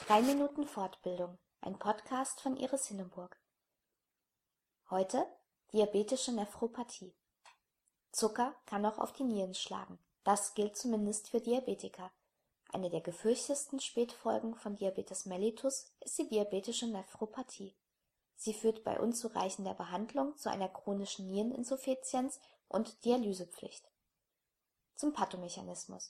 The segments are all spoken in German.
3 Minuten Fortbildung, ein Podcast von Iris Hinneburg. Heute diabetische Nephropathie. Zucker kann auch auf die Nieren schlagen. Das gilt zumindest für Diabetiker. Eine der gefürchtetsten Spätfolgen von Diabetes mellitus ist die diabetische Nephropathie. Sie führt bei unzureichender Behandlung zu einer chronischen Niereninsuffizienz und Dialysepflicht. Zum Pathomechanismus.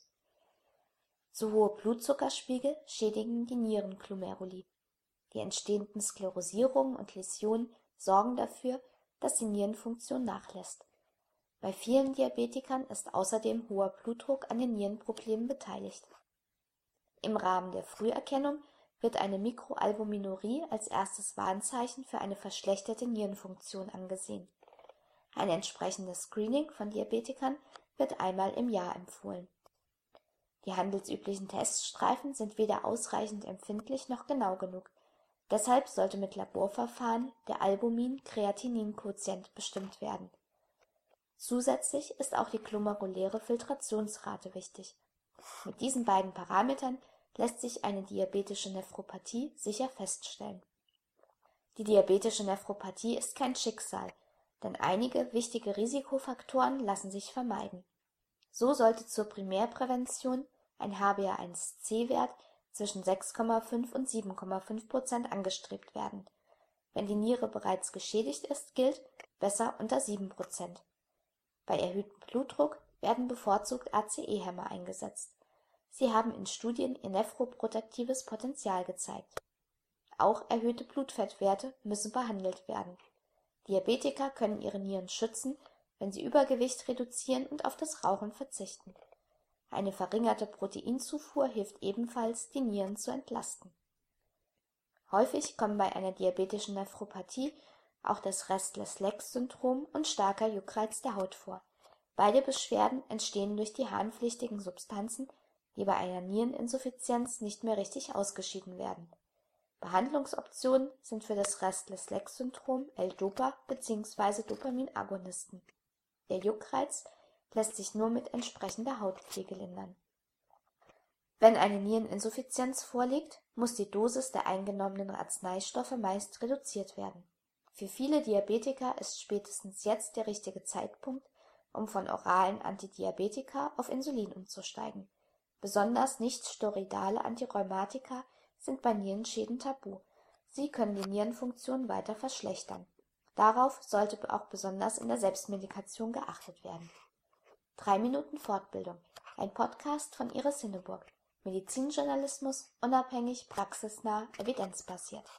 Zu hohe Blutzuckerspiegel schädigen die Nierenglomeruli. Die entstehenden Sklerosierungen und Läsionen sorgen dafür, dass die Nierenfunktion nachlässt. Bei vielen Diabetikern ist außerdem hoher Blutdruck an den Nierenproblemen beteiligt. Im Rahmen der Früherkennung wird eine Mikroalbuminurie als erstes Warnzeichen für eine verschlechterte Nierenfunktion angesehen. Ein entsprechendes Screening von Diabetikern wird einmal im Jahr empfohlen. Die handelsüblichen Teststreifen sind weder ausreichend empfindlich noch genau genug. Deshalb sollte mit Laborverfahren der Albumin-Kreatinin-Quotient bestimmt werden. Zusätzlich ist auch die glomeruläre Filtrationsrate wichtig. Mit diesen beiden Parametern lässt sich eine diabetische Nephropathie sicher feststellen. Die diabetische Nephropathie ist kein Schicksal, denn einige wichtige Risikofaktoren lassen sich vermeiden. So sollte zur Primärprävention ein HbA1c-Wert zwischen 6,5 und 7,5% angestrebt werden. Wenn die Niere bereits geschädigt ist, gilt besser unter 7%. Bei erhöhtem Blutdruck werden bevorzugt ACE-Hämmer eingesetzt. Sie haben in Studien ihr nephroprotektives Potenzial gezeigt. Auch erhöhte Blutfettwerte müssen behandelt werden. Diabetiker können ihre Nieren schützen, wenn sie Übergewicht reduzieren und auf das Rauchen verzichten. Eine verringerte Proteinzufuhr hilft ebenfalls, die Nieren zu entlasten. Häufig kommen bei einer diabetischen Nephropathie auch das Restless-Legs-Syndrom und starker Juckreiz der Haut vor. Beide Beschwerden entstehen durch die harnpflichtigen Substanzen, die bei einer Niereninsuffizienz nicht mehr richtig ausgeschieden werden. Behandlungsoptionen sind für das Restless-Legs-Syndrom L-Dopa bzw. Dopaminagonisten. Der Juckreiz lässt sich nur mit entsprechender Hautpflege lindern. Wenn eine Niereninsuffizienz vorliegt, muss die Dosis der eingenommenen Arzneistoffe meist reduziert werden. Für viele Diabetiker ist spätestens jetzt der richtige Zeitpunkt, um von oralen Antidiabetika auf Insulin umzusteigen. Besonders nichtsteroidale Antirheumatika sind bei Nierenschäden tabu. Sie können die Nierenfunktion weiter verschlechtern. Darauf sollte auch besonders in der Selbstmedikation geachtet werden. 3 Minuten Fortbildung, ein Podcast von Iris Hinneburg. Medizinjournalismus, unabhängig, praxisnah, evidenzbasiert.